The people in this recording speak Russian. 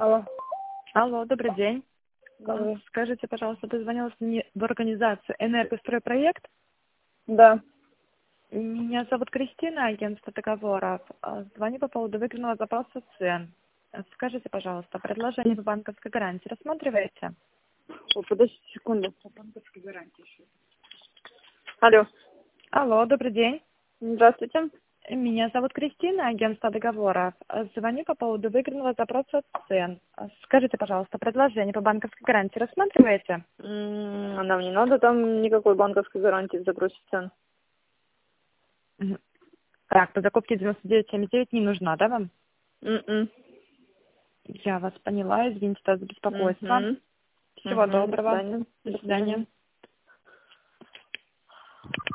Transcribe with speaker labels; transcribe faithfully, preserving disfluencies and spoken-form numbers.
Speaker 1: Алло.
Speaker 2: Алло, добрый день.
Speaker 1: Добрый.
Speaker 2: Скажите, пожалуйста, дозвонилась мне в организацию «Энергостройпроект».
Speaker 1: Да.
Speaker 2: Меня зовут Кристина, агентство договоров. А, Звоню по поводу выигранного запроса цен. А, Скажите, пожалуйста, предложение по банковской гарантии рассматриваете?
Speaker 1: О, подождите секунду. По банковской гарантии еще. Алло.
Speaker 2: Алло, добрый день.
Speaker 1: Здравствуйте.
Speaker 2: Меня зовут Кристина, агентство договоров. А, Звоню по поводу выигранного запроса цен. А, Скажите, пожалуйста, предложение по банковской гарантии рассматриваете?
Speaker 1: М, А нам не надо там никакой банковской гарантии в запросе цен.
Speaker 2: Мгм. Так, по закупке девяносто девять семьдесят девять не нужна, да, вам?
Speaker 1: М-м.
Speaker 2: Я вас поняла, извините за беспокойство.
Speaker 1: Мгм.
Speaker 2: Всего
Speaker 1: Мгм. До
Speaker 2: доброго.
Speaker 1: свидания.
Speaker 2: До
Speaker 1: До
Speaker 2: свидания.
Speaker 1: свидания.